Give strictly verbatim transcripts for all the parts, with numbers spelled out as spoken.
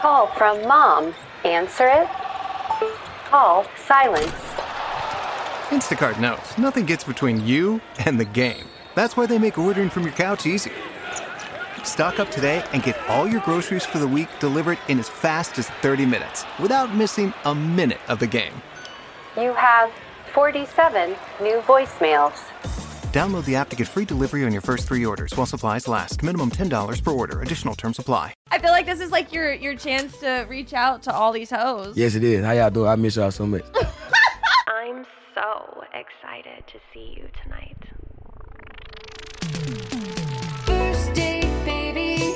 call from mom. Answer it. Call silence. Instacart knows nothing gets between you and the game. That's why they make ordering from your couch easy. Stock up today and get all your groceries for the week delivered in as fast as thirty minutes without missing a minute of the game. You have forty-seven new voicemails. Download the app to get free delivery on your first three orders while supplies last. Minimum ten dollars per order. Additional terms apply. I feel like this is like your your chance to reach out to all these hoes. Yes, it is. How y'all doing? I miss y'all so much. I'm so excited to see you tonight. First date, baby.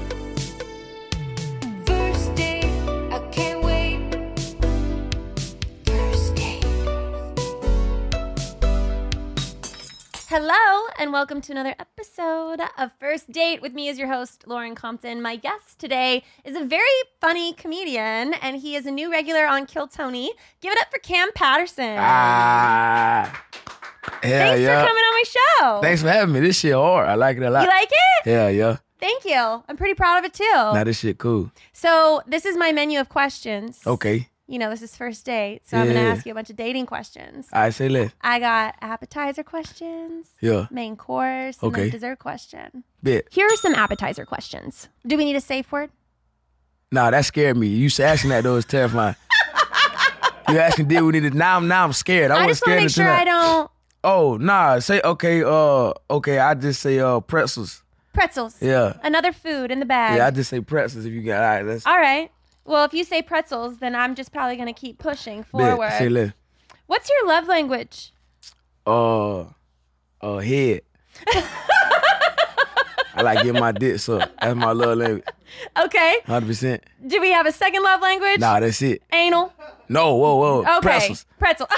First date, I can't wait. First date. Hello, and welcome to another episode of First Date with me as your host, Lauren Compton. My guest today is a very funny comedian, and he is a new regular on Kill Tony. Give it up for Cam Patterson. Ah. Hell Thanks yeah. for coming on my show. Thanks for having me. This shit hard. I like it a lot. You like it? Hell yeah. Thank you. I'm pretty proud of it, too. Nah, this shit cool. So this is my menu of questions. Okay. You know, this is first date, so I'm going to Yeah. ask you a bunch of dating questions. All right, say less. I got appetizer questions, Yeah. main course, and Okay. then dessert question. Bet. Here are some appetizer questions. Do we need a safe word? Nah, that scared me. You asking that, though, is terrifying. You asking, did we need it? Now, I'm- now I'm scared. I, I wasn't just want to scared make sure until I now. don't... Oh, nah. Say, okay, uh, okay, I just say uh pretzels. Pretzels. Yeah. Another food in the bag. Yeah, I just say pretzels if you got, all right, let's All right. Well, if you say pretzels, then I'm just probably going to keep pushing bet. forward. Say less. What's your love language? Uh, uh, head. I like getting my dick sucked. That's my love language. Okay. one hundred percent. Do we have a second love language? Nah, that's it. Anal. No, whoa, whoa. Okay. Pretzels. Pretzel.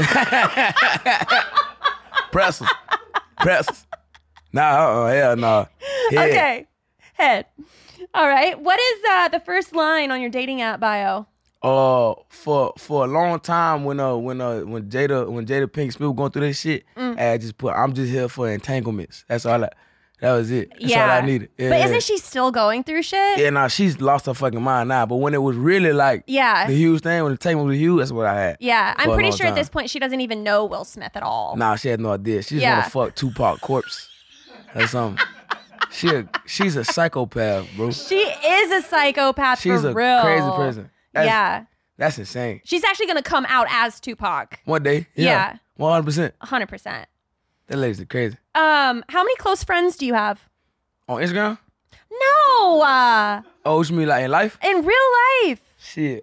Pretzels. Pretzels. Nah, uh-uh, hell nah. Head. Okay. Head. All right. What is uh, the first line on your dating app bio? Uh, for for a long time when uh when uh when Jada when Jada Pinkett Smith was going through this shit, Mm. I just put I'm just here for entanglements. That's all I. That was it. That's yeah. all I needed. Yeah, but yeah. isn't she still going through shit? Yeah, nah, she's lost her fucking mind now. But when it was really like Yeah. the huge thing, when the entanglement was huge, that's what I had. Yeah. for I'm a pretty long sure at time. this point she doesn't even know Will Smith at all. Nah, she had no idea. She just Yeah. want to fuck Tupac corpse or something. She a, she's a psychopath, bro. She is a psychopath She's for a real. crazy person. That's, yeah. That's insane. She's actually going to come out as Tupac. One day. Yeah. Yeah. one hundred percent. one hundred percent. That lady's crazy. Um, how many close friends do you have? On Instagram? No. Uh, Oh, what you mean like in life? in real life. Shit.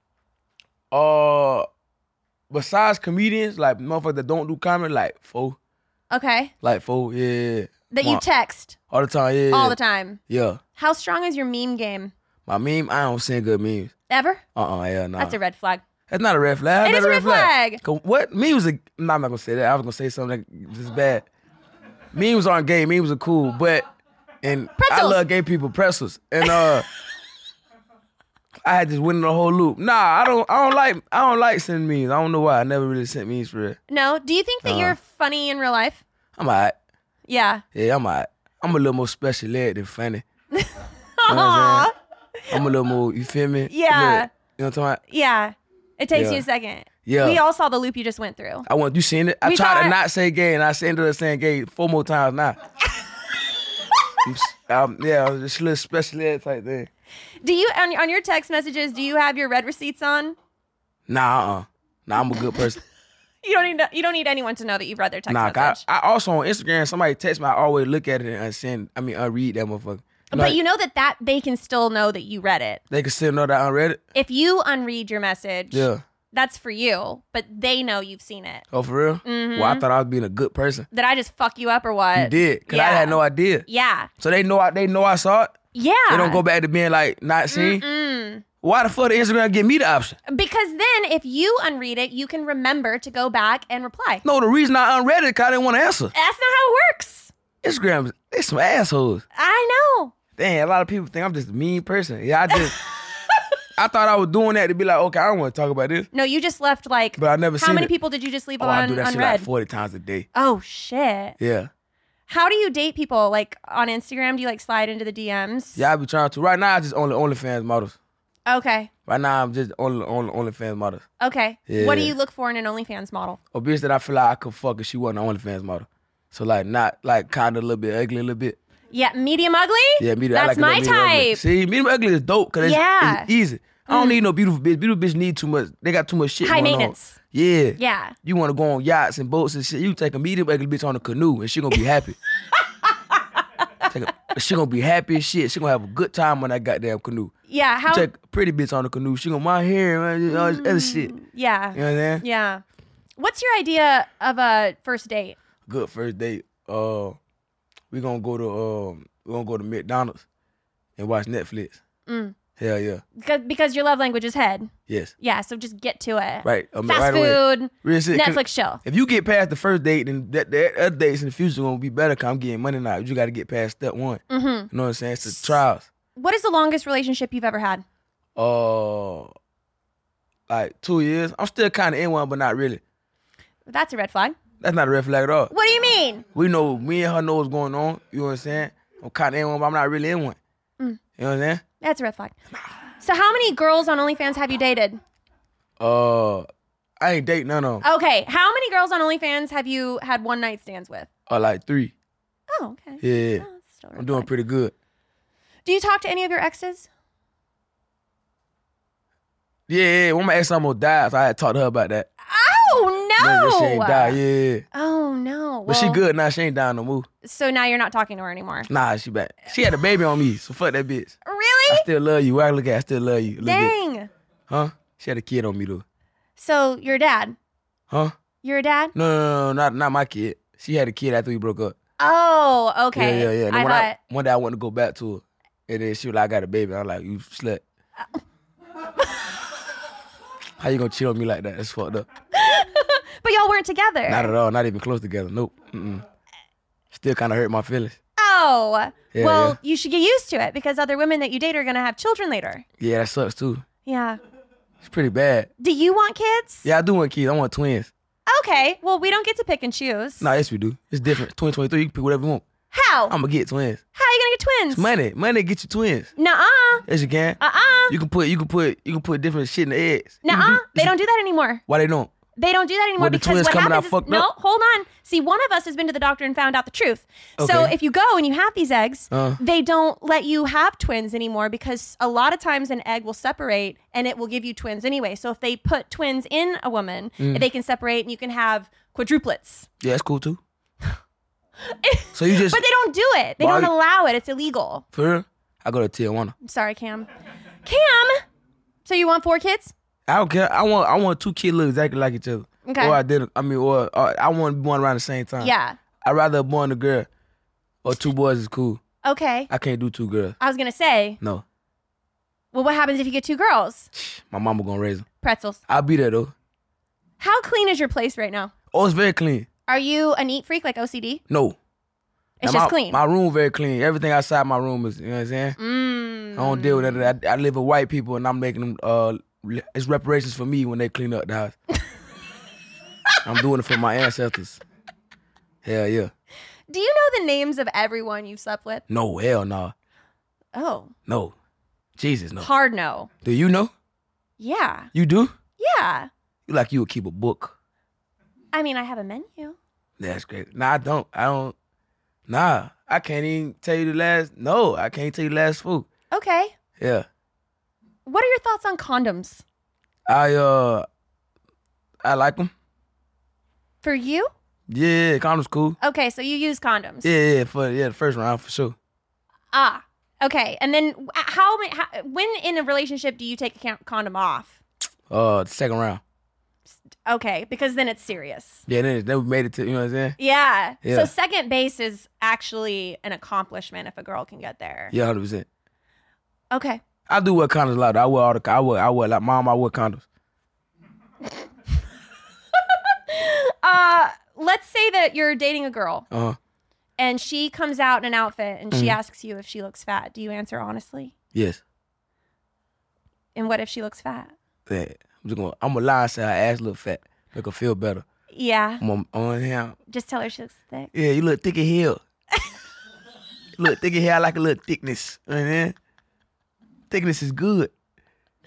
Uh, besides comedians, like motherfuckers that don't do comedy, like four. Okay. Like four, yeah. That you One- text All the time, yeah. all the time. Yeah. How strong is your meme game? My meme, I don't send good memes. Ever? Uh-uh, yeah, nah. That's a red flag. That's not a red flag. It That's is a red flag. 'Cause what? Memes are, no, I'm not going to say that. I was going to say something that is bad. Memes aren't gay. Memes are cool, but, and Pretzels. I love gay people, pretzels. And, uh, I had just went in the whole loop. Nah, I don't, I don't like, I don't like sending memes. I don't know why. I never really sent memes for real. No. Do you think that Uh-huh. you're funny in real life? I'm all right. Yeah. Yeah, I'm all right. I'm a little more special ed than funny. You know what Aw. I'm saying? I'm a little more, you feel me? Yeah. You know what I'm talking about? Yeah. It takes Yeah. you a second. Yeah. We all saw the loop you just went through. I want you seen it. I We tried saw to it. not say gay, and I ended up saying gay four more times now. I'm s- um, yeah, just a little special ed type thing. Do you on, on your text messages? Do you have your red receipts on? Nah, uh, uh nah, I'm a good person. You don't need to, you don't need anyone to know that you've read their text nah, message. I, I also on Instagram, somebody text me, I always look at it and send. I mean, unread that motherfucker. You know, but you know that that they can still know that you read it. they can still know that I unread it. If you unread your message, Yeah. that's for you. But they know you've seen it. Oh, for real? Mhm. Well, I thought I was being a good person. Did I just fuck you up or what? You did, cause I Yeah. had no idea. Yeah. So they know I, they know I saw it. Yeah. They don't go back to being like not seen. Mm. Why the fuck did Instagram give me the option? Because then if you unread it, you can remember to go back and reply. No, the reason I unread it, cause I didn't want to answer. That's not how it works. Instagram, they some assholes. I know. Dang, a lot of people think I'm just a mean person. Yeah, I just, I thought I was doing that to be like, okay, I don't want to talk about this. No, you just left like. But I never How seen many it. people did you just leave Oh, I on do that shit unread? like forty times a day. Oh shit. Yeah. How do you date people? Like on Instagram, do you like slide into the D Ms? Yeah, I be trying to. Right now, I just only OnlyFans models. Okay. Right now, I'm just only only OnlyFans model. Okay. Yeah. What do you look for in an OnlyFans model? A bitch that I feel like I could fuck if she wasn't an OnlyFans model. So like not like kind of a little bit ugly, a little bit. Yeah, medium ugly? Yeah, medium. I That's like a little my medium ugly. type. See, medium ugly is dope because it's, Yeah. it's easy. I don't need no beautiful bitch. Beautiful bitch need too much. They got too much shit High going maintenance. on. Yeah. Yeah. You want to go on yachts and boats and shit. You take a medium ugly bitch on a canoe and she gonna be happy. Take a, she gonna be happy as shit. She gonna have a good time on that goddamn canoe. Yeah. How? You take a pretty bitch on the canoe. She gonna my hair, man, all this other shit. yeah. You know what I'm saying? Yeah. What's your idea of a first date? Good first date. Uh, we gonna go to um, we gonna go to McDonald's and watch Netflix. Mm. Hell yeah. Because, because your love language is head. Yes. Yeah, so just get to it. Right. Um, Fast right away. food, Real shit, 'cause Netflix show. If you get past the first date, then that, that other dates in the future gonna be better. Cause I'm getting money now. You got to get past step one. Mm-hmm. You know what I'm saying? It's the trials. What is the longest relationship you've ever had? Uh, like two years. I'm still kind of in one, but not really. That's a red flag. That's not a red flag at all. What do you mean? We know, me and her know what's going on. You know what I'm saying? I'm kind of in one, but I'm not really in one. Mm. You know what I'm saying? That's a red flag. So how many girls on OnlyFans have you dated? Uh, I ain't date none of them. Okay, how many girls on OnlyFans have you had one night stands with? Uh, like three. Oh, okay. Yeah, Oh, that's still a red I'm doing flag. pretty good. Do you talk to any of your exes? Yeah, yeah. When my ex almost died, so I had to talk to her about that. Oh no! Man, that she ain't died. Yeah, Oh no! but she Well, good now. She ain't down no more. So now you're not talking to her anymore. Nah, she back. She had a baby on me, so fuck that bitch. I Really? still love you. Where I look at, I still love you. a little bit. Dang. Huh? She had a kid on me though. So you're a dad. Huh? You're a dad. No, no, no, no, not not my kid. She had a kid after we broke up. Oh, okay. Yeah, yeah, yeah. And I when thought. I, one day I wanted to go back to her, and then she was like, "I got a baby." I'm like, "You slut." How you gonna cheat on me like that? That's fucked up. But y'all weren't together. Not at all. Not even close together. Nope. Mm-mm. Still kind of hurt my feelings. Oh. Yeah, well, yeah. you should get used to it because other women that you date are gonna have children later. Yeah, that sucks too. Yeah. It's pretty bad. Do you want kids? Yeah, I do want kids. I want twins. Okay. Well, we don't get to pick and choose. Nah, yes we do. It's different. twenty twenty-three, you can pick whatever you want. How? I'm gonna get twins. How are you gonna get twins? It's money. Money get you twins. Nuh-uh. Yes, you can. Uh-uh. You can put. You can put. You can put different shit in the eggs. You can Nuh-uh. do- They don't do that anymore. Why they don't? They don't do that anymore What, the because twins what coming out happens is, fucked no, up? hold on. See, one of us has been to the doctor and found out the truth. So Okay. if you go and you have these eggs, Uh. they don't let you have twins anymore because a lot of times an egg will separate and it will give you twins anyway. So if they put twins in a woman, Mm. they can separate and you can have quadruplets. Yeah, that's cool too. So you just But they don't do it. They Why- don't allow it. It's illegal. for real? I go to Tijuana. I'm sorry, Cam. Cam, so you want four kids? I don't care. I want. I want two kids look exactly like each other. Okay. Or I did. I mean, or, or I want to be born around the same time. Yeah. I'd rather a boy and a girl, or two boys is cool. Okay. I can't do two girls. I was going to say, No, well, what happens if you get two girls? my mama gonna raise them. Pretzels. I'll be there though. How clean is your place right now? Oh, it's very clean. Are you a neat freak like O C D? No, It's Now, just my, clean. My room very clean. Everything outside my room is. You know what I'm saying? Mm. I don't deal with that. I, I live with white people, and I'm making them. Uh, it's reparations for me when they clean up the house. I'm doing it for my ancestors. Hell yeah. Do you know the names of everyone you've slept with? No, hell no. Oh, No. Jesus, no. hard no. Do you know? Yeah. You do? Yeah. You like you would keep a book. I mean, I have a menu. That's great. Nah, I don't. I don't. Nah, I can't even tell you the last. No, I can't tell you the last food. Okay. Yeah. What are your thoughts on condoms? I, uh, I like them. For you? Yeah, condoms cool. Okay, so you use condoms. Yeah, yeah, for, yeah, the first round for sure. Ah. Okay. And then uh, how, ma- how when in a relationship do you take a con- condom off? Uh, the second round. Okay, because then it's serious. Yeah, then, then we made it to, you know what I'm saying? Yeah. Yeah. So second base is actually an accomplishment if a girl can get there. Yeah, one hundred percent. Okay. I do wear condoms a lot. Though. I wear all the, I wear, I wear, like, mom, I wear condoms. Uh, let's say that you're dating a girl Uh-huh. and she comes out in an outfit and she Mhm. asks you if she looks fat. Do you answer honestly? Yes. And what if she looks fat? Yeah. I'm just gonna, I'm gonna lie and say her ass look fat. Make her feel better. Yeah. I'm on, on him. Just tell her she looks thick. Yeah, you look thick as hell. You look thick as hell. I like a little thickness. You know what I mean? Thickness is good.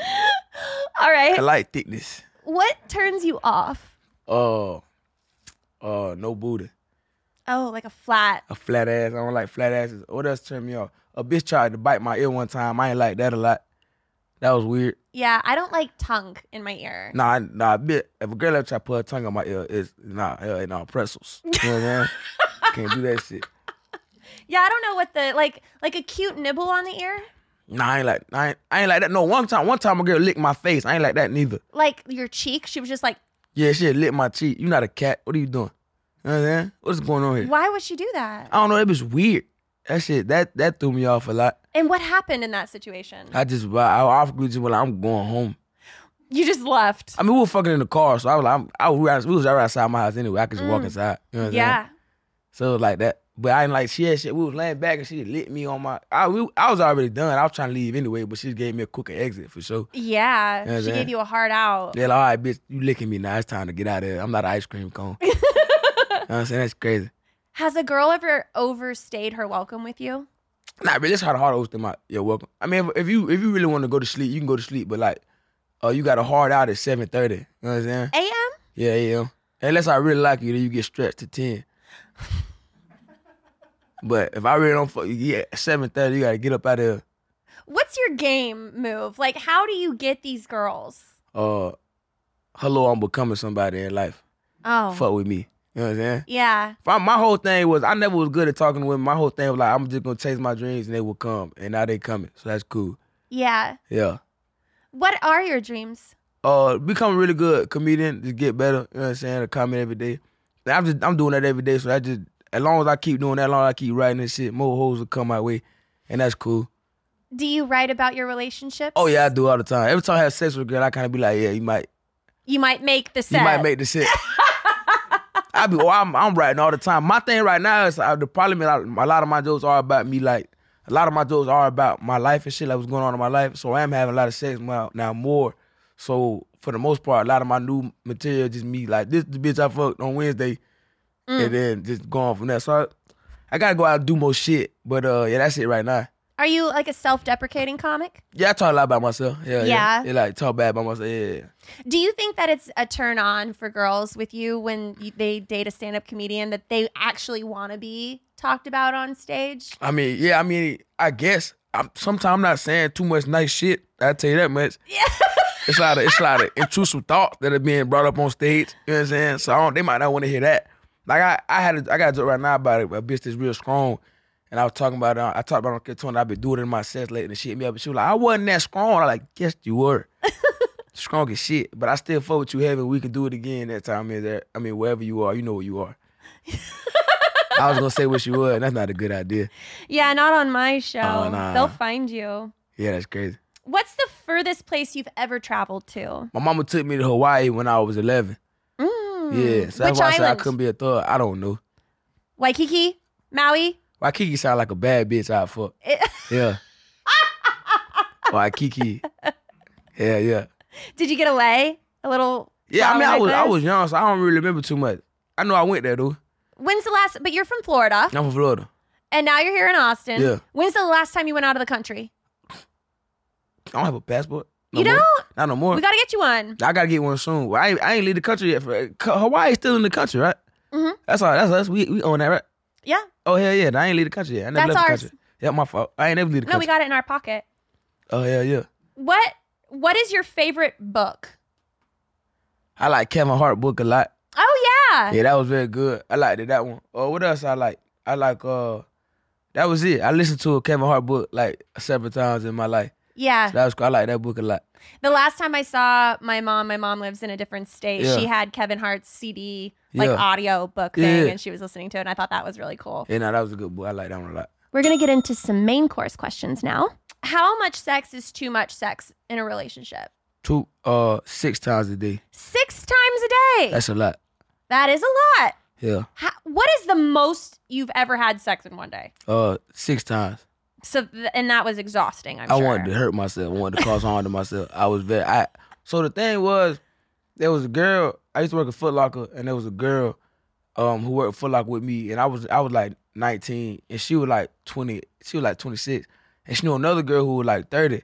All right. I like thickness. What turns you off? Uh, uh, no booty. Oh, like a flat. A flat ass. I don't like flat asses. What else turned me off? A bitch tried to bite my ear one time. I ain't like that a lot. That was weird. Yeah, I don't like tongue in my ear. Nah, I- nah, a bit. If a girl ever try to put her tongue on my ear, it's nah, hell, nah, pretzels. You know what I'm saying? Can't do that shit. Yeah, I don't know what the like like a cute nibble on the ear. Nah, I ain't like, I ain't, I ain't like that. No, one time, one time a girl licked my face. I ain't like that neither. Like your cheek. She was just like, Yeah, she had licked my cheek. You not a cat. What are you doing? You know what I'm saying? What's going on here? why would she do that? I don't know. It was weird. That shit, that that threw me off a lot. And what happened in that situation? I just, I, I awkwardly just was like, I'm going home. You just left. I mean, we were fucking in the car, so I was like, I'm, I was, we was right outside my house anyway. I could just walk Mm. inside. You know what I'm saying? Yeah. So it was like that. But I didn't like, she had shit. We was laying back and she lit me on my, I, we, I was already done. I was trying to leave anyway, but she just gave me a quicker exit for sure. Yeah. Yeah, she man. gave you a hard out. They're like, all right, bitch, you licking me now. It's time to get out of here. I'm not an ice cream cone. You know what I'm saying? That's crazy. Has a girl ever overstayed her welcome with you? Not really. It's hard to hard to my, you're welcome. I mean, if, if you if you really want to go to sleep, you can go to sleep. But like, uh, you got a hard out at seven thirty. You know what I'm saying? A M? Yeah, yeah. Unless I really like you, then you get stretched to ten. But if I really don't fuck you, yeah, seven thirty, you got to get up out of here. What's your game move? Like, how do you get these girls? Uh, hello, I'm becoming somebody in life. Oh. Fuck with me. You know what I'm saying? Yeah. If I- my whole thing was, I never was good at talking to women. My whole thing was like, I'm just going to chase my dreams and they will come. And now they coming. So that's cool. Yeah. Yeah. What are your dreams? Uh, become a really good comedian, just get better. You know what I'm saying? A comment every day. And I'm just I'm doing that every day. So I just as long as I keep doing that, as long as I keep writing this shit, more hoes will come my way, and that's cool. Do you write about your relationships? Oh yeah, I do all the time. Every time I have sex with a girl, I kind of be like, yeah, you might You might make the set. you might make the shit. I be oh, I'm I'm writing all the time. My thing right now is uh, the problem is I, a lot of my jokes are about me. Like a lot of my jokes are about my life and shit, like what's going on in my life. So I am having a lot of sex now, now more. So for the most part, a lot of my new material just me like this. The bitch I fucked on Wednesday, and then just going from there. So I, I gotta go out and do more shit. But uh, yeah, that's it right now. Are you like a self-deprecating comic? Yeah, I talk a lot about myself. Yeah, Yeah? yeah. yeah like talk bad about myself. Yeah, yeah. Do you think that it's a turn on for girls with you when you, they date a stand-up comedian that they actually want to be talked about on stage? I mean, yeah, I mean, I guess I'm, sometimes I'm not saying too much nice shit. I tell you that much. Yeah. It's a lot of it's a lot of intrusive thoughts that are being brought up on stage. You know what I'm saying? So I don't, they might not want to hear that. Like I, I had a, I got a joke right now about it, a bitch that's real strong, and I was talking about it. I talked about it on Kid Tony. I've been doing it in my sets lately and shit me up. And she was like, I wasn't that strong. I like, yes, you were. Strong as shit. But I still fuck with you heavy. We can do it again that time. Is there? I mean, wherever you are, you know where you are. I was gonna say what you were, and that's not a good idea. Yeah, not on my show. Oh, nah. They'll find you. Yeah, that's crazy. What's the furthest place you've ever traveled to? My mama took me to Hawaii when I was eleven. Mm. Yeah, so that's Which why I said I island? couldn't be a thug. I don't know. Waikiki? Maui? Waikiki sound like a bad bitch I fuck. It- Yeah. Waikiki. Yeah, yeah. Did you get away a little? Yeah, I mean, while I was like I this? was young, so I don't really remember too much. I know I went there though. When's the last? But you're from Florida, I'm from Florida. and now you're here in Austin. Yeah. When's the last time you went out of the country? I don't have a passport. No You more. don't? Not no more. We gotta get you one. I gotta get one soon. Well, I ain't, I ain't leave the country yet. For, Hawaii's still in the country, right? Mhm. That's all. That's us. We we own that, right? Yeah. Oh hell yeah! I ain't leave the country yet. I never That's left ours. the country. Yeah, my fault. I ain't never leave the No, we country. got it in our pocket. Oh hell yeah! What What is your favorite book? I like Kevin Hart book a lot. Oh yeah. Yeah, that was very good. I liked it, that one. Oh, what else I like? I like uh, that was it. I listened to a Kevin Hart book like several times in my life. Yeah. So that was cool. I like that book a lot. The last time I saw my mom, my mom lives in a different state. Yeah. She had Kevin Hart's C D, like Yeah. audio book thing, Yeah. and she was listening to it, and I thought that was really cool. Yeah, no, that was a good book. I like that one a lot. We're gonna get into some main course questions now. How much sex is too much sex in a relationship? Two, uh, six times a day. Six times a day. That's a lot. That is a lot. Yeah. How, what is the most you've ever had sex in one day? Uh, six times. So, th- and that was exhausting. I'm I sure. wanted to hurt myself. I wanted to cause harm to myself. I was very. I. So the thing was, there was a girl. I used to work at Foot Locker, and there was a girl, um, who worked at Foot Locker with me, and I was I was like nineteen, and she was like twenty. She was like twenty-six, and she knew another girl who was like thirty,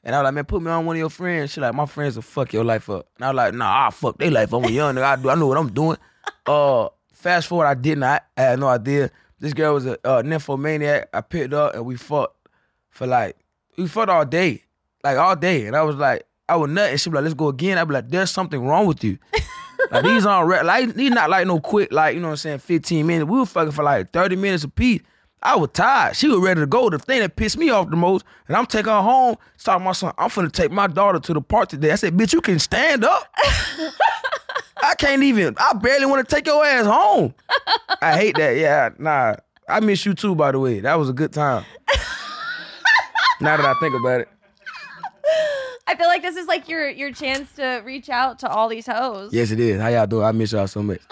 And I was like, man, put me on one of your friends. She like, my friends will fuck your life up. And I was like, nah, I'll fuck their life up. I'm a young nigga. I, do, I know what I'm doing. Uh, fast forward, I did not. I had no idea. This girl was a uh, nymphomaniac. I picked her up and we fought for like, we fought all day. Like all day. And I was like, I was nut. And she be like, let's go again. I'd be like, there's something wrong with you. Like these aren't, re- like these not like no quick, like, you know what I'm saying, fifteen minutes. We were fucking for like thirty minutes apiece. I was tired. She was ready to go. The thing that pissed me off the most, and I'm taking her home, talking to my son, I'm finna take my daughter to the park today. I said, bitch, you can stand up. I can't even, I barely want to take your ass home. I hate that. Yeah, nah. I miss you too, by the way. That was a good time. Now that I think about it. I feel like this is like your your chance to reach out to all these hoes. Yes, it is. How y'all doing? I miss y'all so much.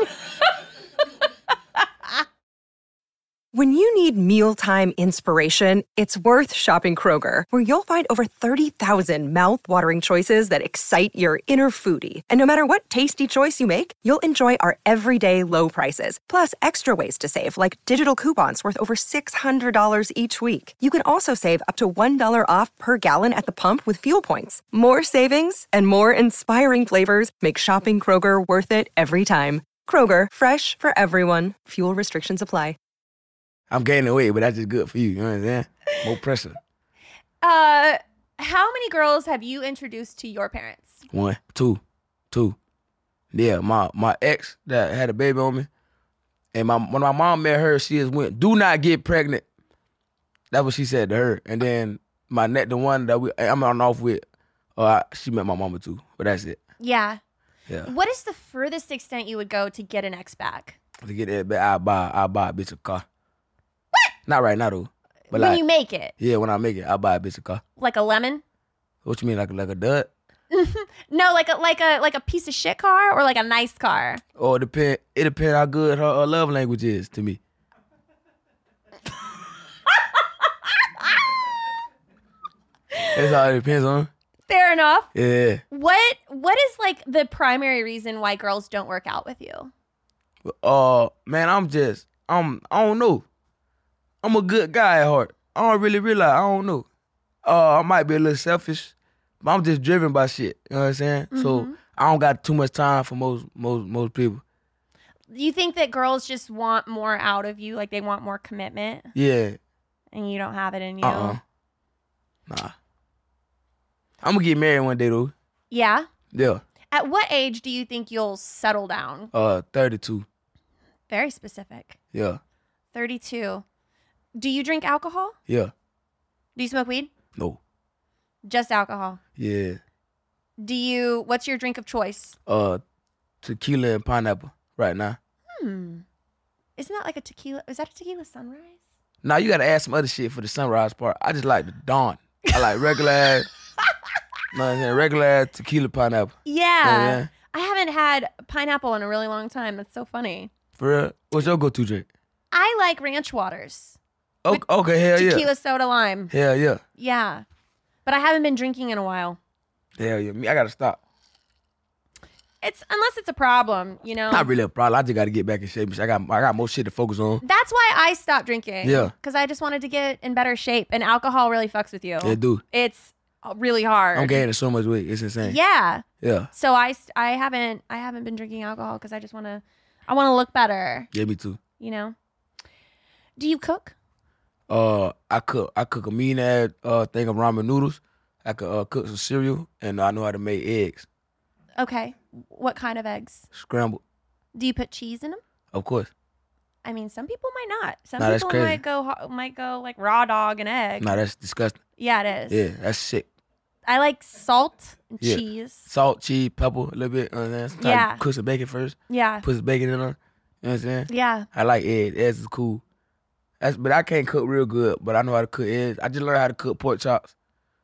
When you need mealtime inspiration, it's worth shopping Kroger, where you'll find over thirty thousand mouth-watering choices that excite your inner foodie. And no matter what tasty choice you make, you'll enjoy our everyday low prices, plus extra ways to save, like digital coupons worth over six hundred dollars each week. You can also save up to one dollar off per gallon at the pump with fuel points. More savings and more inspiring flavors make shopping Kroger worth it every time. Kroger, fresh for everyone. Fuel restrictions apply. I'm gaining weight, but that's just good for you. You know what I'm saying? More pressure. Uh, how many girls have you introduced to your parents? One, two, two. Yeah, my my ex that had a baby on me, and my when my mom met her, she just went, "Do not get pregnant." That's what she said to her. And then my net, the one that we I'm on off with, uh, she met my mama too. But that's it. Yeah. Yeah. What is the furthest extent you would go to get an ex back? To get that back, I buy I buy a bitch a car. Not right now though. But When like, you make it, yeah, when I make it, I buy a bitch a car. like a lemon? What you mean, like like a dud? No, like a like a like a piece of shit car or like a nice car. Or it depend. It depends how good her, her love language is to me. That's all it depends on. Fair enough. Yeah. What what is like the primary reason why girls don't work out with you? Uh, man, I'm just, I'm, I don't know. I'm a good guy at heart. I don't really realize. I don't know. Uh, I might be a little selfish, but I'm just driven by shit. You know what I'm saying? Mm-hmm. So I don't got too much time for most most most people. You think that girls just want more out of you, like they want more commitment, Yeah. and you don't have it in you? Uh-uh. Nah. I'm gonna get married one day though. Yeah. Yeah. At what age do you think you'll settle down? Uh, thirty-two. Very specific. Yeah. thirty-two. Do you drink alcohol? Yeah. Do you smoke weed? No. Just alcohol. Yeah. Do you, what's your drink of choice? Uh, tequila and pineapple right now. Hmm. Isn't that like a tequila? Is that a tequila sunrise? Now you gotta add some other shit for the sunrise part. I just like the dawn. I like regular ass, know what I'm saying? Regular ass tequila pineapple. Yeah. yeah. I haven't had pineapple in a really long time. That's so funny. For real? What's your go-to drink? I like ranch waters. Okay, okay hell yeah. Tequila soda lime. Hell yeah. Yeah. But I haven't been drinking in a while. Hell yeah. Me, I gotta stop. It's unless it's a problem, you know. Not really a problem. I just gotta get back in shape. I got I got more shit to focus on. That's why I stopped drinking. Yeah. Because I just wanted to get in better shape, and alcohol really fucks with you. It do. It's really hard. I'm gaining so much weight. It's insane. Yeah. Yeah. So I, st- I haven't I haven't been drinking alcohol because I just want to I want to look better. Yeah, me too. You know. Do you cook? Uh, I cook. I cook a mean ass uh thing of ramen noodles. I could uh, cook some cereal, and I know how to make eggs. Okay. What kind of eggs? Scrambled, Do you put cheese in them? of course. I mean, some people might not. Some Nah, that's people crazy. might go ho- might go like raw dog and egg. Nah, that's disgusting. Yeah, it is. Yeah, that's sick. I like salt and Yeah. cheese. Salt, cheese, pepper, a little bit. You know what I'm saying? Sometimes Yeah. you cook some bacon first. Yeah. Put some bacon in there. You know what I'm saying? Yeah. I like eggs. Eggs is cool. That's, but I can't cook real good, but I know how to cook eggs. I just learned how to cook pork chops.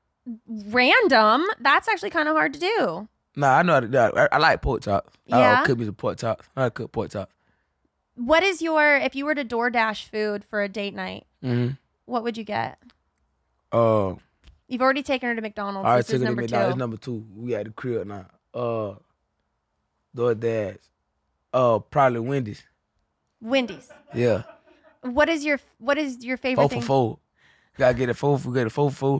Random. That's actually kind of hard to do. Nah, I know how to do I, I like pork chops. Yeah? I'll cook me some pork chops. I know how to cook pork chops. What is your, if you were to DoorDash food for a date night, Mm-hmm. what would you get? Uh, You've already taken her to McDonald's. all right, this took is it to number two. McDonald's. It's number two. We at the crib now. Uh, DoorDash. Uh, probably Wendy's. Wendy's. Yeah. What is your What is your favorite Four thing? for four. Gotta get a four for get a four for four.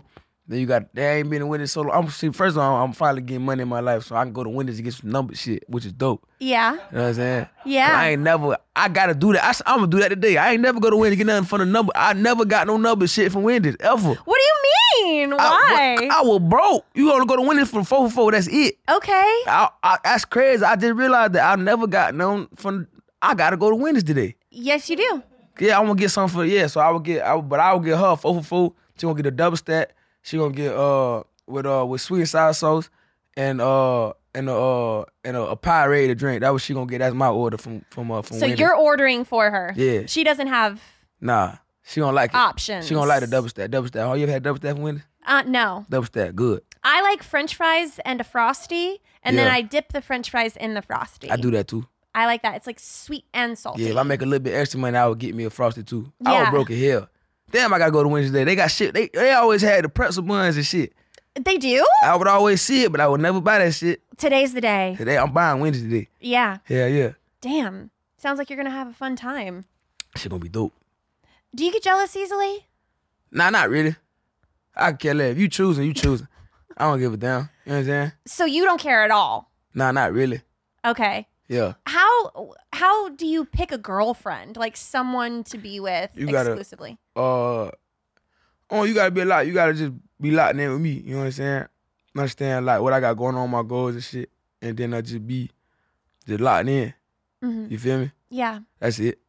Then you got, they ain't been to Wendy's so long. I'm, see, first of all, I'm finally getting money in my life, so I can go to Wendy's and get some number shit, which is dope. Yeah. You know what I'm saying? Yeah. But I ain't never, I gotta do that. I, I'm gonna do that today. I ain't never go to Wendy's to get nothing from the number. I never got no number shit from Wendy's, ever. What do you mean? Why? I, I was broke. You gonna go to Wendy's for four for four, that's it. Okay. I, I, that's crazy. I just realized that I never got none from, I gotta go to Wendy's today. Yes, you do. Yeah, I'm gonna get something for, yeah, so I would get, I would, but I would get her four for four. She gonna get a double stack. She gonna get uh with uh with sweet and sour sauce and uh and a uh and a, a pie ready to drink. That was she gonna get. That's my order from from uh from So Wendy's. you're ordering for her. Yeah. She doesn't have Nah, she gonna like it. options. She gonna like the double stack. Double stack. Oh, you ever had double stack from Wendy's? Uh, no. Double stack, good. I like French fries and a Frosty, and then Yeah. I dip the French fries in the Frosty. I do that too. I like that. It's like sweet and salty. Yeah, if I make a little bit extra money, I would get me a Frosty too. I Yeah. was broke as hell. Damn, I gotta go to Wendy's today. They got shit. They they always had the pretzel buns and shit. They do? I would always see it, but I would never buy that shit. Today's the day. Today, I'm buying Wendy's today. Yeah. Yeah, yeah. Damn. Sounds like you're going to have a fun time. Shit gonna be dope. Do you get jealous easily? Nah, not really. I care less. If you choosing, you choosing. I don't give a damn. You know what I'm saying? So you don't care at all? Nah, not really. Okay. Yeah. How how do you pick a girlfriend? Like someone to be with You gotta- exclusively? Uh, oh, you gotta be a lot. You gotta just be locked in with me. You know what I'm saying? Understand like what I got going on, my goals and shit, and then I just be just locked in. hmm You feel me? Yeah. That's it.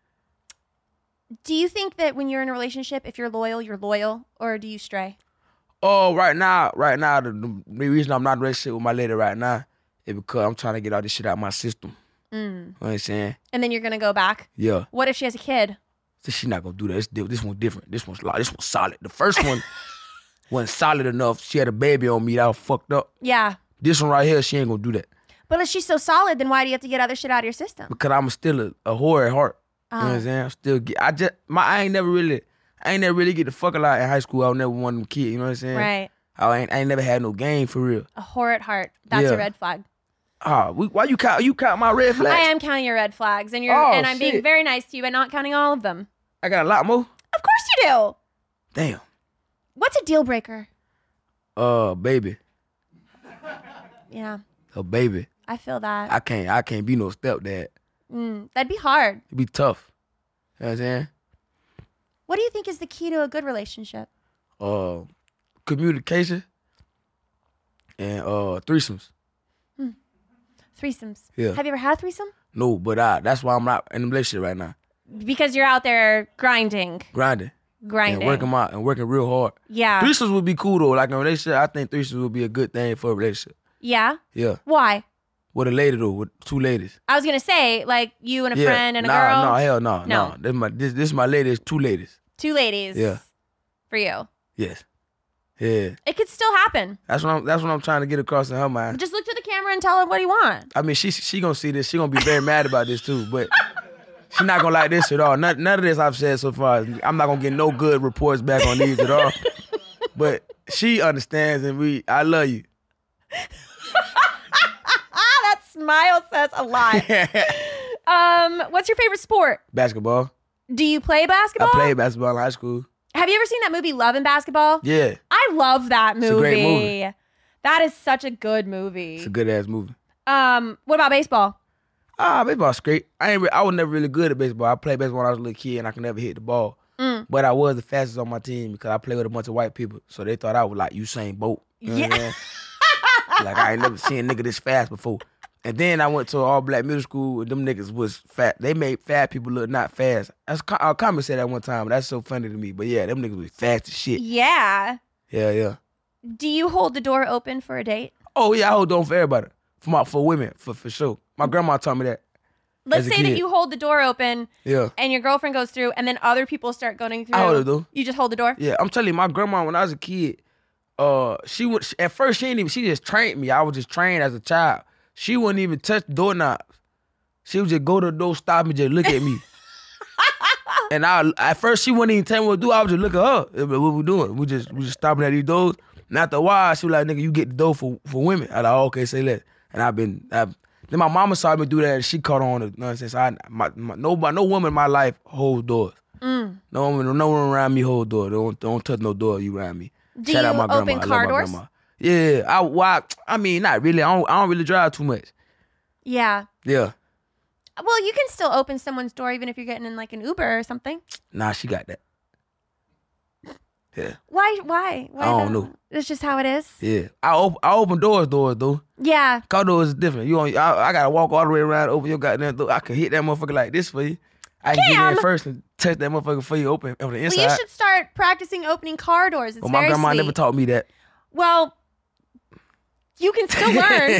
Do you think that when you're in a relationship, if you're loyal, you're loyal, or do you stray? Oh, right now, right now, the, the reason I'm not in a relationship with my lady right now is because I'm trying to get all this shit out of my system. Mm. You know what I'm saying? And then you're gonna go back. Yeah. What if she has a kid? So she not gonna do that. This, this one's different. This one's like this one's solid. The first one wasn't solid enough. She had a baby on me that was fucked up. Yeah. This one right here, she ain't gonna do that. But if she's so solid, then why do you have to get other shit out of your system? Because I'm still a, a whore at heart. You know what I'm Oh. saying? I'm still get I just my I ain't never really I ain't never really get the fuck a lot in high school. I was never one of them kids, you know what I'm saying? Right. I ain't I ain't never had no game for real. A whore at heart. That's Yeah. a red flag. Ah, we, why you count you count my red flags? I am counting your red flags, and you're Oh, and I'm being shit. very nice to you, but not counting all of them. I got a lot more. Of course you do. Damn. What's a deal breaker? Uh baby. Yeah, A baby. I feel that. I can't I can't be no stepdad. Mm, that'd be hard. It'd be tough. You know what I'm saying? What do you think is the key to a good relationship? Uh communication and uh threesomes. Threesomes. Yeah. Have you ever had a threesome? No, but I that's why I'm not in a relationship right now. Because you're out there grinding, Grinding. grinding. And working my and working real hard. Yeah. Threesomes would be cool though. Like in a relationship, I think threesomes would be a good thing for a relationship. Yeah. Yeah. Why? With a lady though, with two ladies. I was gonna say like you and a yeah. friend and a nah, girl. No, hell no, No. no. This my this this my lady is two ladies. Two ladies. Yeah. For you, Yes. Yeah. it could still happen. That's what I'm that's what I'm trying to get across in her mind. Just look to the camera and tell her what you want. I mean she she gonna see this, she gonna be very mad about this too, but she not gonna like this at all. None, none of this I've said so far. I'm not gonna get no good reports back on these at all. But she understands and we I love you. Ah, that smile says a lot. um, what's your favorite sport? Basketball. Do you play basketball? I played basketball in high school. Have you ever seen that movie Love and Basketball? Yeah. I love that movie. It's a great movie. That is such a good movie. It's a good ass movie. Um, what about baseball? Ah, baseball's great. I ain't. Re- I was never really good at baseball. I played baseball when I was a little kid, and I could never hit the ball. Mm. But I was the fastest on my team because I played with a bunch of white people, so they thought I was like Usain Bolt. You know what I'm Yeah. saying? Like I ain't never seen a nigga this fast before. And then I went to an all black middle school, and them niggas was fat. They made fat people look not fast. That's a comment said that one time. That's so funny to me. But yeah, them niggas was fast as shit. Yeah. Yeah, yeah. Do you hold the door open for a date? Oh yeah, I hold on for everybody. For my for women, for for sure. My grandma taught me that. Let's As a say that kid. you hold the door open Yeah. and your girlfriend goes through and then other people start going through. I hold it though. You just hold the door? Yeah, I'm telling you, my grandma when I was a kid, uh, she would at first she didn't even she just trained me. I was just trained as a child. She wouldn't even touch doorknobs. She would just go to the door, stop and just look at me. And I at first she wouldn't even tell me what to do. I was just look at her. What we doing? We just we just stopping at these doors. And after a while, she was like, "Nigga, you get the door for for women." I like, oh, okay, say less. And I've been. I've, then my mama saw me do that, and she caught on. You know what I'm saying? So I, my, my, nobody, no woman in my life holds doors. Mm. No woman, no one around me hold door. Don't don't touch no door you around me. Do Shout you out my grandma. open I love car my doors? grandma. Yeah, I, well, I I mean, not really. I don't, I don't really drive too much. Yeah. Yeah. Well, you can still open someone's door even if you're getting in like an Uber or something. Nah, she got that. Yeah. Why? Why? Why I don't though? know. It's just how it is. Yeah. I, op- I open doors, doors, though. Yeah. Car doors is different. You don't, I, I got to walk all the way around, open your goddamn door. I can hit that motherfucker like this for you. I can get Cam. in first and touch that motherfucker for you open on the inside. Well, you should start practicing opening car doors. It's Well, my very grandma sweet. never taught me that. Well, you can still learn.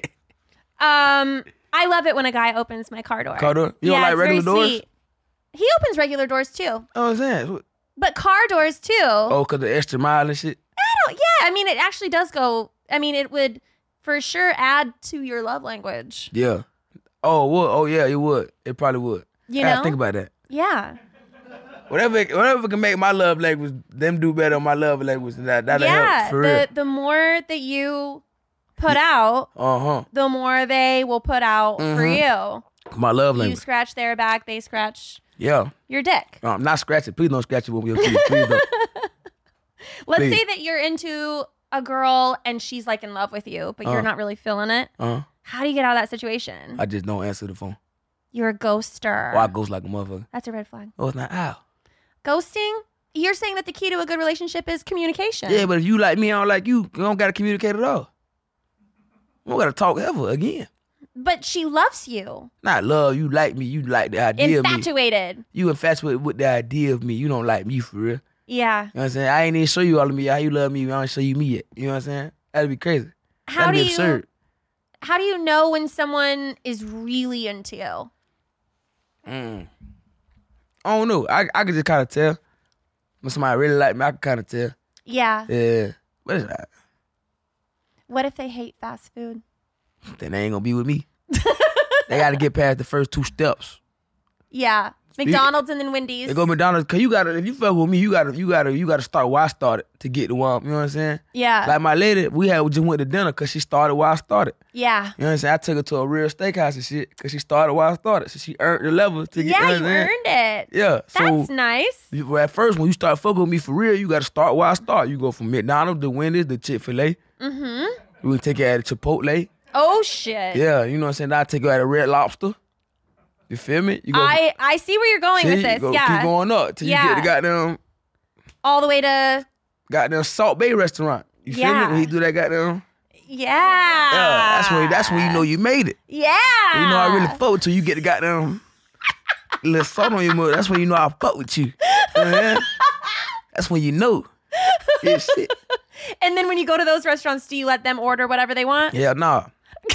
um, I love it when a guy opens my car door. Car door? You don't yeah, like it's regular very doors? sweet. He opens regular doors too, You know what I'm saying? but car doors too. Oh, because the extra mile and shit? I don't, yeah, I mean, it actually does go. I mean, it would for sure add to your love language. Yeah. Oh, it would. Oh, yeah, it would. It probably would. You I gotta know? think about that. Yeah. Whatever, whatever can make my love language, them do better on my love language, that, that'll yeah. help, for the real. the more that you put out, Uh-huh. the more they will put out for Mhm. you. My love You language. scratch their back, they scratch Yeah. your dick. Um, not scratch it. Please don't scratch it with your teeth. Please don't. Let's Please. say that you're into a girl and she's like in love with you, but you're Uh. not really feeling it. Uh-huh. How do you get out of that situation? I just don't answer the phone. You're a ghoster. Or I ghost like a motherfucker. That's a red flag. Oh, it's not. Ow. Ghosting? You're saying that the key to a good relationship is communication. Yeah, but if you like me, I don't like you. You don't got to communicate at all. We don't got to talk ever again. But she loves you. Not love. You like me. You like the idea of me. Infatuated. You infatuated with the idea of me. You don't like me for real. Yeah. You know what I'm saying? I ain't even show you all of me. How you love me. I don't show you me yet. You know what I'm saying? That'd be crazy. How That'd do be you absurd. How do you know when someone is really into you? Mm. I don't know. I I can just kind of tell. When somebody really like me, I can kind of tell. Yeah. Yeah. But it's, uh, What if they hate fast food? then they ain't gonna be with me. They got to get past the first two steps. Yeah. McDonald's and then Wendy's. They go McDonald's. Cause you gotta, if you fuck with me, you gotta, you gotta, you gotta start where I started to get the one. You know what I'm saying? Yeah. Like my lady, we had we just went to dinner cause she started where I started. yeah. You know what I'm saying? I took her to a real steakhouse and shit cause she started where I started. So she earned the level to get. Yeah, you know you what I'm saying? earned it. Yeah. That's So nice. you- at first, when you start fucking with me for real, you gotta start where I start. You go from McDonald's to Wendy's to Chick-fil-A. Mm-hmm. We can take it at a Chipotle. Oh shit. Yeah, you know what I'm saying? I take her at a Red Lobster. You feel me? You go. I I see where you're going see, with you this. go- Yeah. Keep going up till you Yeah. get the goddamn All the way to goddamn Salt Bay restaurant. You feel Yeah. me? When he do that goddamn. yeah. Yeah, that's when that's when you know you made it. Yeah. You know I really fuck with you. You get the goddamn little salt on your mouth. That's when you know I fuck with you. You know what I'm saying? That's when you know. Yeah, shit. And then when you go to those restaurants, do you let them order whatever they want? Yeah, nah.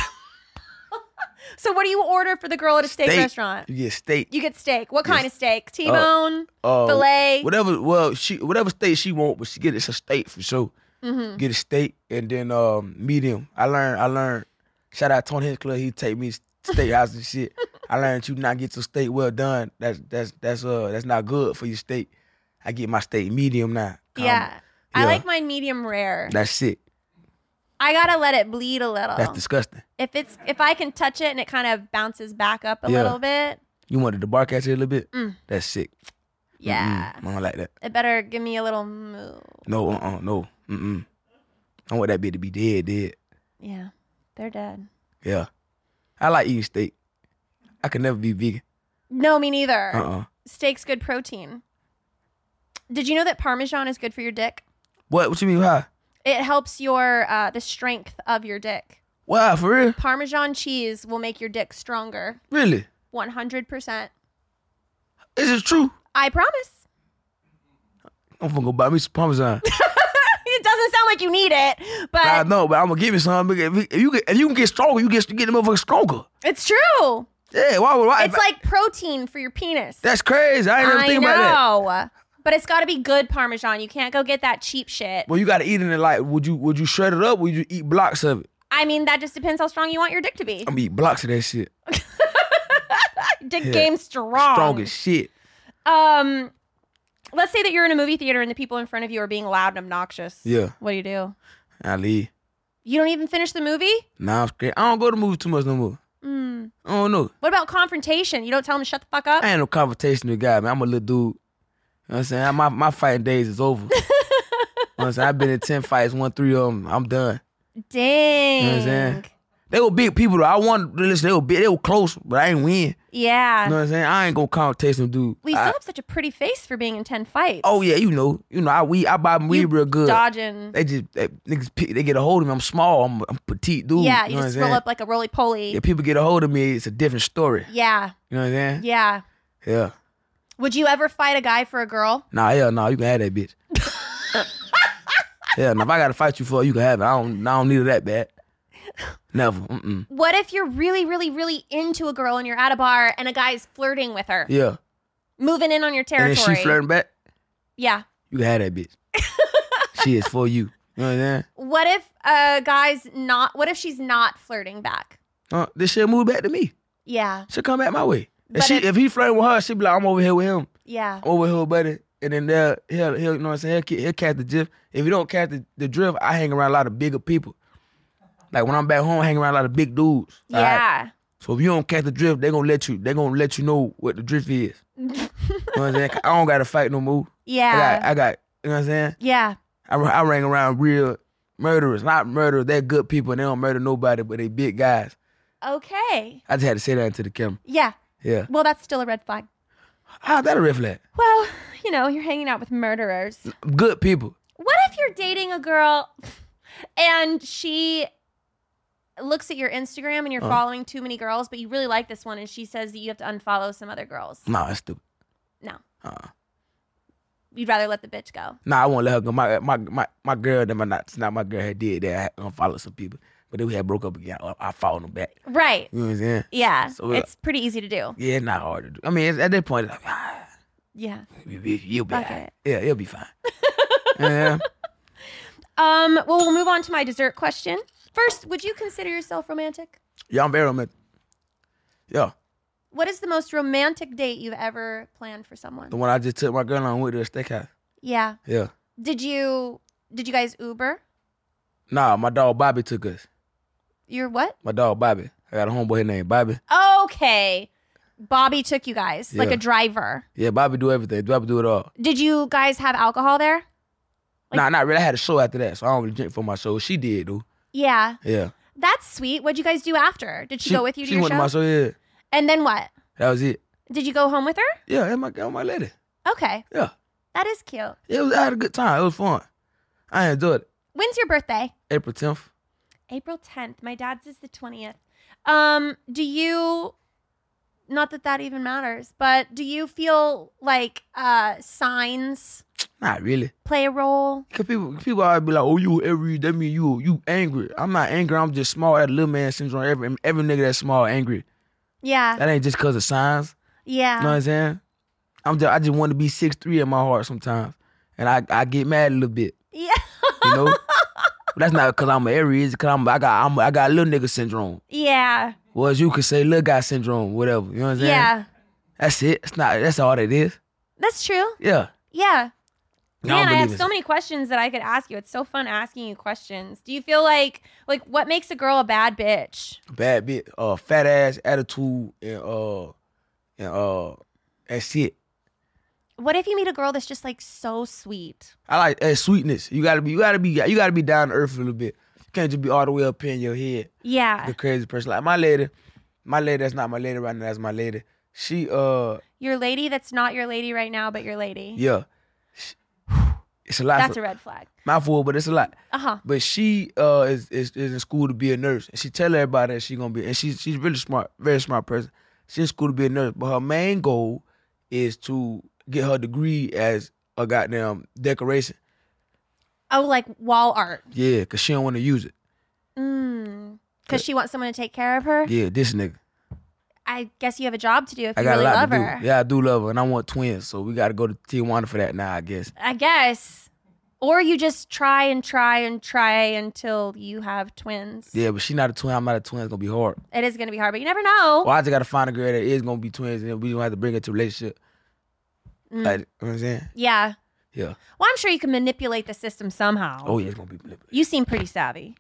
So what do you order for the girl at a steak, Steak. restaurant? You get steak. You get steak. What kind Yes. of steak? T-bone, Uh, filet. Whatever. Well, she whatever steak she want, but she get it's a steak for sure. Mm-hmm. Get a steak and then um medium. I learned. I learned. Shout out Tony Hinchcliffe. He take me to steakhouse and shit. I learned you not get your steak well done. That's that's that's uh that's not good for your steak. I get my steak medium now. Um, Yeah. I yeah. like mine medium rare. That's sick. I gotta let it bleed a little. That's disgusting. If it's if I can touch it and it kind of bounces back up a Yeah. little bit, You wanted to bark at you a little bit? Mm. That's sick. yeah. Mm-mm. I don't like that. It better give me a little move. No, uh-uh, no. Mm-mm. I want that bitch to be dead, dead. Yeah. They're dead. Yeah. I like eating steak. I could never be vegan. No, me neither. Uh-uh. Steak's good protein. Did you know that Parmesan is good for your dick? What? What you mean, why? It helps your uh, the strength of your dick. Wow, for real? Parmesan cheese will make your dick stronger. Really? one hundred percent. Is it true? I promise. I'm gonna go buy me some Parmesan. It doesn't sound like you need it, but I know, but I'm gonna give me some. If you, if you, get, if you can get stronger, you get you get the motherfucker stronger. it's true. Yeah, why would why? It's like protein for your penis. That's crazy. I ain't never I think know. about that. But it's got to be good Parmesan. You can't go get that cheap shit. Well, you gotta eat it in like, would you would you shred it up? Or would you eat blocks of it? I mean, that just depends how strong you want your dick to be. I'm gonna eat blocks of that shit. Dick Yeah. game strong. Strong as shit. Um, let's say that you're in a movie theater and the people in front of you are being loud and obnoxious. Yeah. What do you do? I leave. You don't even finish the movie? Nah, I'm scared. I don't go to movies too much no more. Mm. I don't know. What about confrontation? You don't tell them to shut the fuck up? I ain't no confrontation with guy, man. I'm a little dude. You know what I'm saying? My my fighting days is over. You what I'm saying? I've been in ten fights, won three of them. I'm done. Dang. You know what I'm saying? They were big people though. I wanted to listen. They were big. They were close, but I ain't win. Yeah. You know what I'm saying? I ain't gonna contest them, dude. Well, you I- still have such a pretty face for being in ten fights. Oh yeah, you know, you know, I weed, I buy them weed You real good. dodging. They just they, niggas, pick- they get a hold of me. I'm small. I'm, I'm petite dude. Yeah, you you know just what I'm roll saying? up like a roly poly. If people get a hold of me, it's a different story. Yeah. You know what I'm saying? Yeah. Yeah. Would you ever fight a guy for a girl? Nah, hell no, you can have that bitch. Yeah, now if I gotta fight you for it, you can have it. I don't, I don't need it that bad. Never. Mm-mm. What if you're really, really, really into a girl and you're at a bar and a guy's flirting with her, Yeah. moving in on your And territory? then she flirting back, Yeah. you can have that bitch. She is for you. You know what I'm saying? What if a guy's not? What if she's not flirting back? Uh, this shit move back to me. Yeah. She'll come back my way. But If, she, if- if he flirting with her, she'll be like, I'm over here with him. Yeah. I'm over here with buddy. And then they'll, he'll, he'll, you know what I'm saying? He'll, he'll catch the drift. If he don't catch the, the drift, I hang around a lot of bigger people. Like when I'm back home, I hang around a lot of big dudes. all right? Yeah. So if you don't catch the drift, they gonna let you. They gonna let you know what the drift is. You know what I'm saying? I don't gotta fight no more. Yeah. I got, I got. You know what I'm saying? Yeah. I, I ring around real murderers, not murderers. They're good people. And they don't murder nobody, but they big guys. Okay. I just had to say that into the camera. Yeah. Yeah. Well, that's still a red flag. How's that a red flag? Well, you know, you're hanging out with murderers. Good people. What if you're dating a girl and she looks at your Instagram and you're Uh. following too many girls, but you really like this one and she says that you have to unfollow some other girls? Nah, that's stupid. No. Uh-uh. You'd rather let the bitch go. Nah, I won't let her go. My my my, my girl, them are not. It's not my girl had did that. I had unfollowed some people, but then we had broke up again. I, I followed them back. Right. You know what I'm saying? Yeah. So, uh, it's pretty easy to do. Yeah, it's not hard to do. I mean, it's, at that point, it's like, ah, Yeah. you- you- you'll be Fuck all right. it. Yeah, it'll be fine. Yeah. Um, well, we'll move on to my dessert question. First, would you consider yourself romantic? Yeah, I'm very romantic. Yeah, What is the most romantic date you've ever planned for someone? the one I just took my girl on with to a steakhouse. Yeah. Yeah. Did you did you guys Uber? Nah, my dog Bobby took us. You're what? My dog Bobby. I got a homeboy named Bobby. Okay. Bobby took you guys, like Yeah. a driver. Yeah, Bobby do everything. Bobby do it all. Did you guys have alcohol there? Like- nah, not really. I had a show after that, so I don't really drink for my show. She did, though. Yeah. Yeah. That's sweet. What'd you guys do after? Did she, go with you to She your went show? to my show, yeah. And then what? That was it. Did you go home with her? Yeah, that's my, that's my lady. Okay. Yeah. That is cute. It was, I had a good time. It was fun. I enjoyed it. When's your birthday? April tenth. April tenth. My dad's is the twentieth. Um, do you, not that that even matters, but do you feel like uh, signs Not really. play a role? Cause people, people always be like, "Oh, you every that mean you you angry." I'm not angry. I'm just small. That little man syndrome. Every every nigga that's small angry. Yeah. That ain't just cause of signs. Yeah. You know what I'm saying? I'm just I just want to be six three in my heart sometimes, and I I get mad a little bit. Yeah. You know. But that's not cause I'm an Aries. Cause I'm I got I'm, I got little nigga syndrome. Yeah. Well, as you could say, little guy syndrome, whatever. You know what I'm saying? Yeah. That's it. It's not. That's all it is. That's true. Yeah. Yeah. I don't Man, I believe have it's- so many questions that I could ask you. It's so fun asking you questions. Do you feel like like what makes a girl a bad bitch? Bad bit, uh, fat ass attitude, and uh, and uh, that's it. What if you meet a girl that's just like so sweet? I like that sweetness. You gotta be, you gotta be, you gotta be down to earth a little bit. You can't just be all the way up in your head. Yeah. The crazy person, like my lady, my lady. That's not my lady right now. That's my lady. She, uh, Your lady that's not your lady right now, but your lady. yeah, She- it's a lot. That's for, a red flag. mouthful, but it's a lot. Uh-huh. But she uh is, is is in school to be a nurse, and she tell everybody that she gonna be, and she's she's really smart, very smart person. She's in school to be a nurse, but her main goal is to get her degree as a goddamn decoration. Oh, like wall art. Yeah, cause she don't want to use it. Mm. Because she wants someone to take care of her. Yeah, this nigga. I guess you have a job to do if I you got really a lot love to do. her. Yeah, I do love her, and I want twins, so we got to go to Tijuana for that now, I guess. I guess. Or you just try and try and try until you have twins. Yeah, but she not a twin. I'm not a twin. It's gonna be hard. It is going to be hard, but you never know. Well, I just gotta find a girl that is gonna be twins, and then we gonna have to bring it to a relationship. Mm. Like, you know what I'm saying? Yeah. Yeah. Well, I'm sure you can manipulate the system somehow. Oh yeah, it's gonna be manipulated. You seem pretty savvy.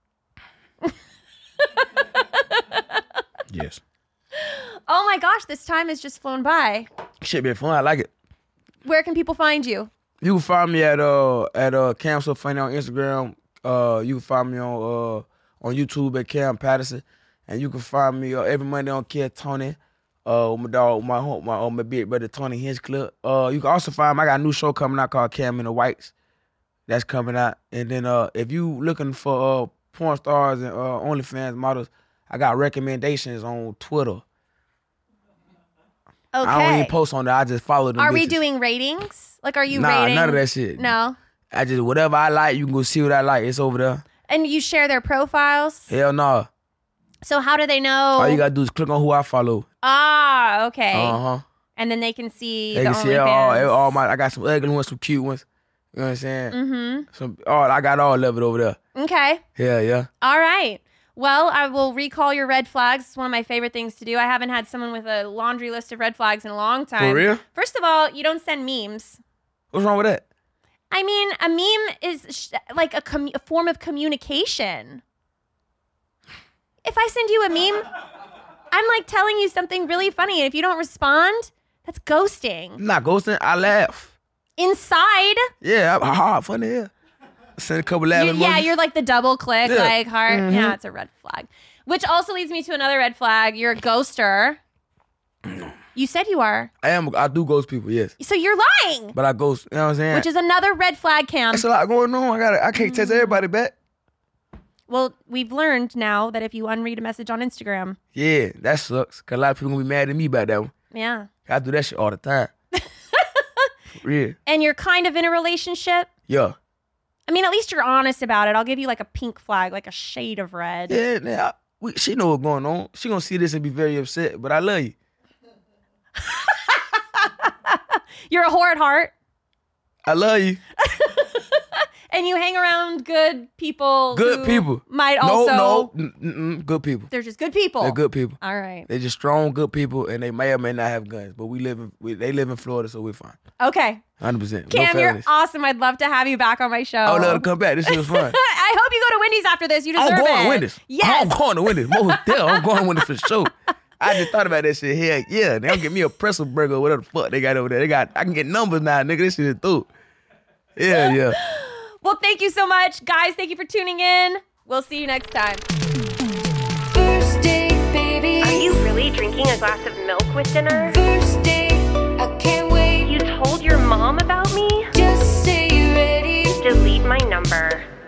Yes. Oh my gosh, this time has just flown by. Shit been fun. I like it. Where can people find you? You can find me at uh at uh Cam So Funny on Instagram. Uh, you can find me on uh on YouTube at Cam Patterson, and you can find me uh, every Monday on Kid Tony. Uh, with my dog, my home, my uh, my big brother Tony Hinchcliffe. Uh, you can also find me. I got a new show coming out called Cam and the Whites. That's coming out. And then uh, if you looking for uh porn stars and uh OnlyFans models, I got recommendations on Twitter. Okay. I don't even post on there. I just follow them. Are we bitches. doing ratings? Like, are you Nah, rating? none of that shit. No. I just whatever I like, you can go see what I like. It's over there. And you share their profiles? Hell no. Nah. So how do they know? All you gotta do is click on who I follow. Ah, okay. Uh huh. And then they can see They the can see all, OnlyFans. all my. I got some ugly ones, some cute ones. You know what I'm saying? Mm-hmm. Some. All I got all of it over there. Okay. Yeah, yeah. All right. Well, I will recall your red flags. It's one of my favorite things to do. I haven't had someone with a laundry list of red flags in a long time. For real? First of all, you don't send memes. What's wrong with that? I mean, a meme is sh- like a, com- a form of communication. If I send you a meme, I'm like telling you something really funny. And if you don't respond, that's ghosting. I'm not ghosting. I laugh. Inside, Yeah, I'm hard funny. Yeah. Send a couple you, laughing yeah, emojis. you're like the double click, Yeah. like heart. Mhm. Yeah, it's a red flag. Which also leads me to another red flag. You're a ghoster. You said you are. I am. I do ghost people. Yes, So you're lying, but I ghost. You know what I'm saying? which is another red flag, Cam. That's a lot going on. I got. I can't text everybody back. Well, we've learned now that if you unread a message on Instagram, Yeah, that sucks. Cause a lot of people gonna be mad at me about that one. yeah, I do that shit all the time. For real. and you're kind of in a relationship. Yeah. I mean, at least you're honest about it. I'll give you like a pink flag, like a shade of red. Yeah. yeah. I- We, she know what's going on. She gonna see this and be very upset. But I love you. You're a whore at heart, I love you. and you hang around good people. Good who people. might No, also. no. Mm, mm, mm, good people. They're just good people. They're good people. All right. They're just strong, good people, and they may or may not have guns. But we live in we, they live in Florida, so we're fine. Okay. Hundred percent. Cam, no you're felonies. awesome. I'd love to have you back on my show. I would love to come back. This shit was fun. I hope you go to Wendy's after this. You deserve I'm going it. to Wendy's. Yes. I'm going to Wendy's. Most damn, I'm going to Wendy's for sure. I just thought about that shit. Hell yeah. They don't get me a pretzel burger or whatever the fuck they got over there. They got I can get numbers now, nigga. This shit is through. Yeah, yeah. Well, thank you so much. Guys, thank you for tuning in. We'll see you next time. First date, baby. Are you really drinking a glass of milk with dinner? First date, I can't wait. You told your mom about me? Just say you're ready. Delete my number.